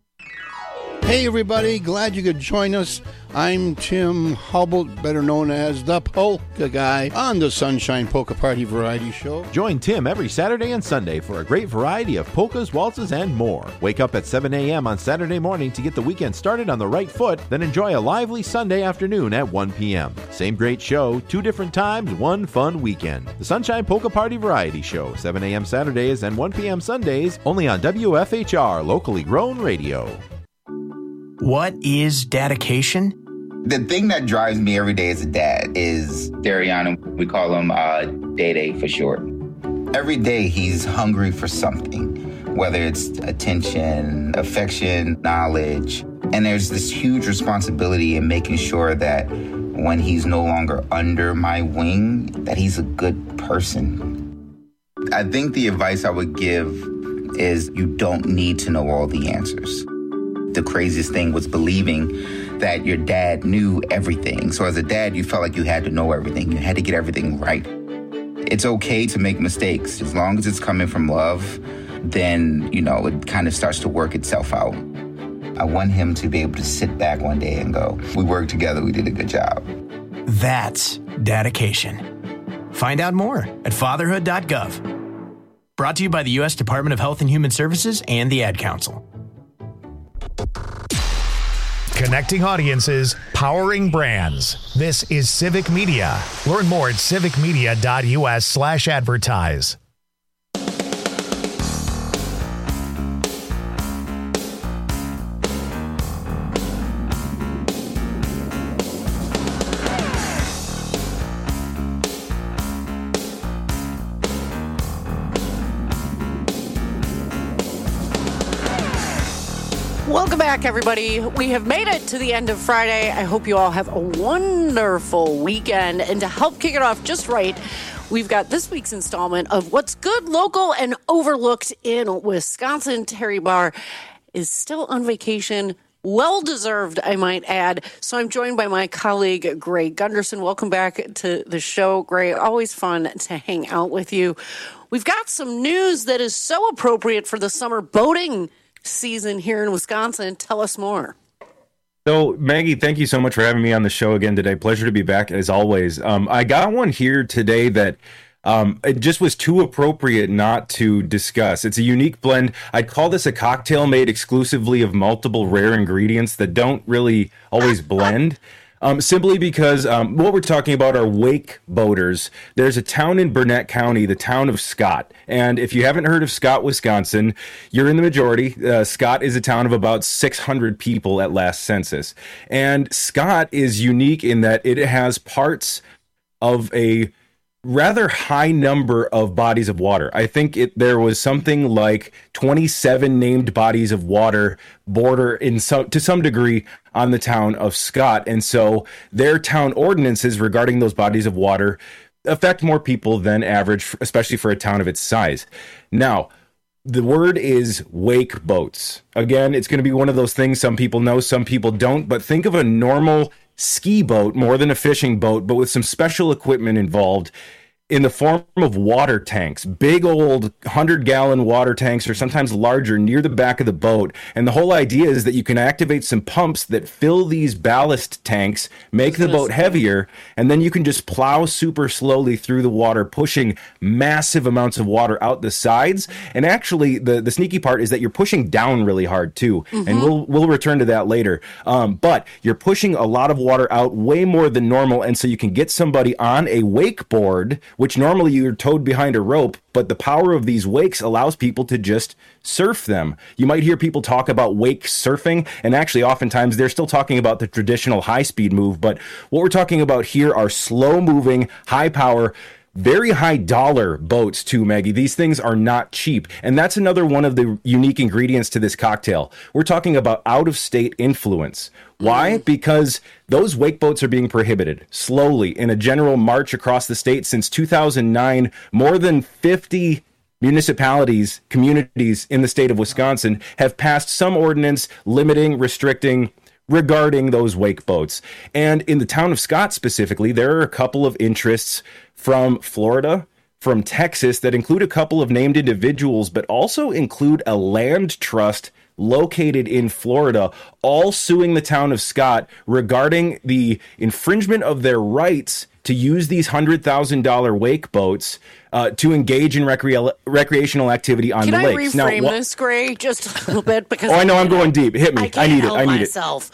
Hey everybody, glad you could join us. I'm Tim Hubble, better known as the Polka Guy, on the Sunshine Polka Party Variety Show. Join Tim every Saturday and Sunday for a great variety of polkas, waltzes, and more. Wake up at 7 a.m. on Saturday morning to get the weekend started on the right foot, then enjoy a lively Sunday afternoon at 1 p.m. Same great show, 2 different times, 1 fun weekend. The Sunshine Polka Party Variety Show, 7 a.m. Saturdays and 1 p.m. Sundays, only on WFHR, locally grown radio. What is dedication? The thing that drives me every day as a dad is Darian. We call him Day for short. Every day he's hungry for something, whether it's attention, affection, knowledge. And there's this huge responsibility in making sure that when he's no longer under my wing, that he's a good person. I think the advice I would give is you don't need to know all the answers. The craziest thing was believing that your dad knew everything. So as a dad, you felt like you had to know everything. You had to get everything right. It's okay to make mistakes. As long as it's coming from love, then, it kind of starts to work itself out. I want him to be able to sit back one day and go, we worked together, we did a good job. That's dedication. Find out more at fatherhood.gov. Brought to you by the U.S. Department of Health and Human Services and the Ad Council. Connecting audiences, powering brands. This is Civic Media. Learn more at civicmedia.us/advertise. Welcome back, everybody. We have made it to the end of Friday. I hope you all have a wonderful weekend. And to help kick it off just right, we've got this week's installment of What's Good, Local, and Overlooked in Wisconsin. Terry Barr is still on vacation. Well-deserved, I might add. So I'm joined by my colleague, Gray Gunderson. Welcome back to the show, Gray. Always fun to hang out with you. We've got some news that is so appropriate for the summer boating season here in Wisconsin. Tell us more. So, Maggie, thank you so much for having me on the show again today. Pleasure to be back, as always. I got one here today that it just was too appropriate not to discuss. It's a unique blend. I'd call this a cocktail made exclusively of multiple rare ingredients that don't really always blend. Simply because what we're talking about are wake boaters. There's a town in Burnett County, the town of Scott. And if you haven't heard of Scott, Wisconsin, you're in the majority. Scott is a town of about 600 people at last census. And Scott is unique in that it has parts of a rather high number of bodies of water. I think there was something like 27 named bodies of water border to some degree on the town of Scott. And so their town ordinances regarding those bodies of water affect more people than average, especially for a town of its size. Now, the word is wake boats. Again, it's going to be one of those things some people know, some people don't, but think of a normal ski boat more than a fishing boat, but with some special equipment involved in the form of water tanks, big old 100-gallon water tanks, or sometimes larger, near the back of the boat. And the whole idea is that you can activate some pumps that fill these ballast tanks, make the boat heavier, and then you can just plow super slowly through the water, pushing massive amounts of water out the sides. And actually, the sneaky part is that you're pushing down really hard too. Mm-hmm. And we'll return to that later. But you're pushing a lot of water out, way more than normal, and so you can get somebody on a wakeboard, which normally you're towed behind a rope, but the power of these wakes allows people to just surf them. You might hear people talk about wake surfing, and actually oftentimes they're still talking about the traditional high-speed move, but what we're talking about here are slow-moving, high-power, very high dollar boats too, Maggie. These things are not cheap. And that's another one of the unique ingredients to this cocktail. We're talking about out-of-state influence. Why? Because those wake boats are being prohibited slowly in a general march across the state since 2009. More than 50 municipalities, communities in the state of Wisconsin have passed some ordinance limiting, restricting, regarding those wake boats. And in the town of Scott specifically, there are a couple of interests from Florida, from Texas, that include a couple of named individuals, but also include a land trust located in Florida, all suing the town of Scott regarding the infringement of their rights to use these $100,000 wake boats to engage in recreational activity on the lakes. Can I reframe this, Gray, just a little bit? Because I know I'm going deep. Hit me. I need it. I need myself.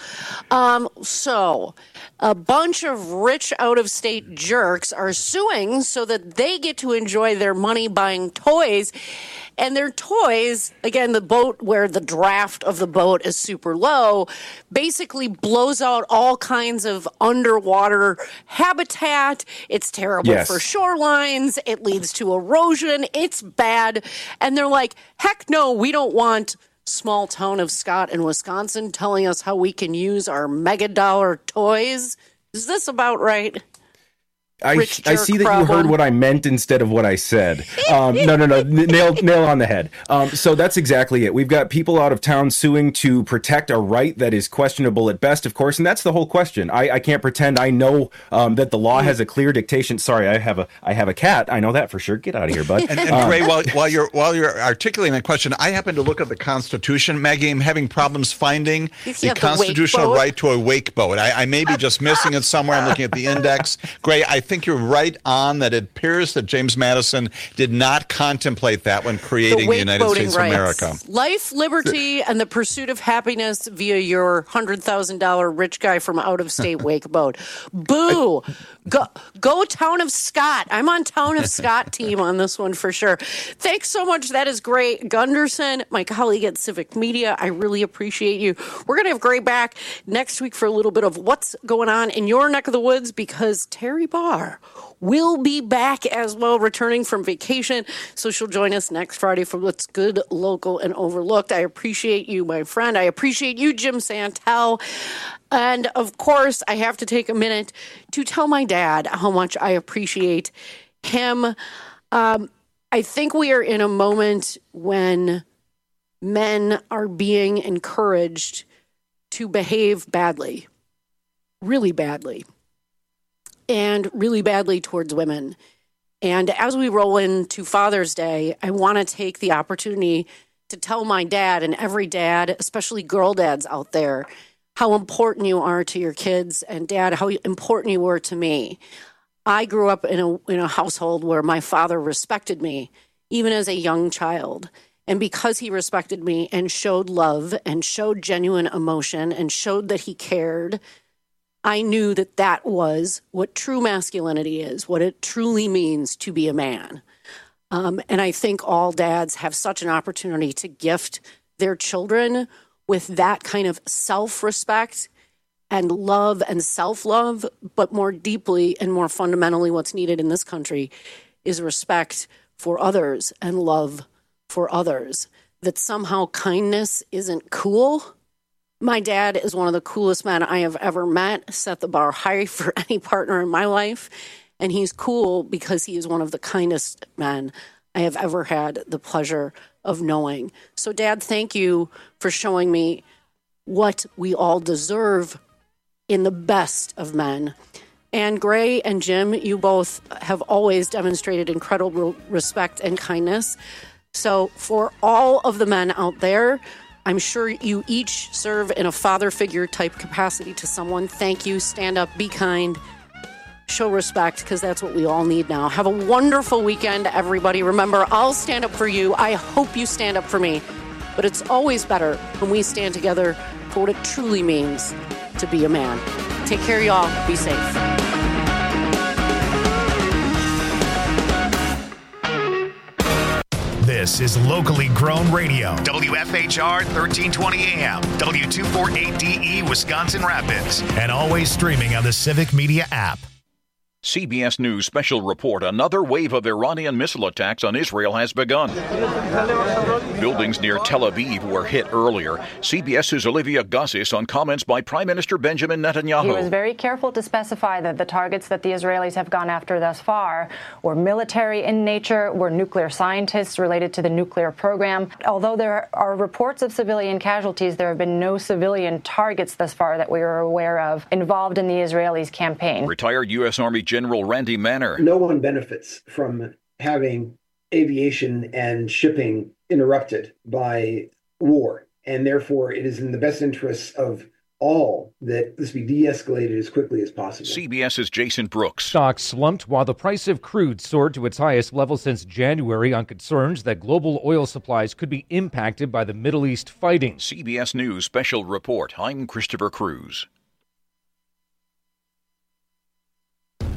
So a bunch of rich out-of-state jerks are suing so that they get to enjoy their money buying toys. And their toys, again, the boat where the draft of the boat is super low, basically blows out all kinds of underwater habitat. It's terrible for shorelines. It leads to erosion. It's bad. And they're like, heck no, we don't want small town of Scott in Wisconsin telling us how we can use our mega dollar toys. Is this about right? I see that you heard what I meant instead of what I said. No. Nail on the head. So that's exactly it. We've got people out of town suing to protect a right that is questionable at best, of course, and that's the whole question. I can't pretend I know that the law has a clear dictation. Sorry, I have a cat. I know that for sure. Get out of here, bud. And Gray, while you're articulating that question, I happen to look at the Constitution. Maggie, I'm having problems finding the constitutional right to a wake boat. I may be just missing it somewhere. I'm looking at the index. Gray, I think you're right on that. It appears that James Madison did not contemplate that when creating the United States of America. Life, liberty, and the pursuit of happiness via your $100,000 rich guy from out-of-state wake boat. Boo! Go Town of Scott. I'm on Town of Scott team on this one for sure. Thanks so much. That is great. Gunderson, my colleague at Civic Media, I really appreciate you. We're going to have Gray back next week for a little bit of what's going on in your neck of the woods, because Terry Barr will be back as well, returning from vacation. So she'll join us next Friday for What's Good, Local, and Overlooked. I appreciate you, my friend. I appreciate you, Jim Santel. And, of course, I have to take a minute to tell my dad how much I appreciate him. I think we are in a moment when men are being encouraged to behave badly, really badly, and really badly towards women. And as we roll into Father's Day, I want to take the opportunity to tell my dad, and every dad, especially girl dads out there, how important you are to your kids, and Dad, how important you were to me. I grew up in a household where my father respected me, even as a young child. And because he respected me and showed love and showed genuine emotion and showed that he cared, I knew that that was what true masculinity is, what it truly means to be a man. And I think all dads have such an opportunity to gift their children with that kind of self-respect and love and self-love, but more deeply and more fundamentally what's needed in this country is respect for others and love for others. That somehow kindness isn't cool. My dad is one of the coolest men I have ever met, set the bar high for any partner in my life, and he's cool because he is one of the kindest men I have ever had the pleasure of knowing. So, Dad, thank you for showing me what we all deserve in the best of men. And Gray and Jim, you both have always demonstrated incredible respect and kindness. So for all of the men out there, I'm sure you each serve in a father figure type capacity to someone. Thank you. Stand up, be kind, show respect, because that's what we all need now. Have a wonderful weekend, everybody. Remember, I'll stand up for you. I hope you stand up for me. But it's always better when we stand together for what it truly means to be a man. Take care, y'all. Be safe. This is locally grown radio. WFHR 1320 AM, W248DE, Wisconsin Rapids, and always streaming on the Civic Media app. CBS News special report. Another wave of Iranian missile attacks on Israel has begun. Buildings near Tel Aviv were hit earlier. CBS's Olivia Gussis on comments by Prime Minister Benjamin Netanyahu. He was very careful to specify that the targets that the Israelis have gone after thus far were military in nature, were nuclear scientists related to the nuclear program. Although there are reports of civilian casualties, there have been no civilian targets thus far that we are aware of involved in the Israelis' campaign. Retired U.S. Army General Randy Manner. No one benefits from having aviation and shipping interrupted by war, and therefore it is in the best interests of all that this be de-escalated as quickly as possible. CBS's Jason Brooks. Stocks slumped while the price of crude soared to its highest level since January on concerns that global oil supplies could be impacted by the Middle East fighting. CBS News special report. I'm Christopher Cruz.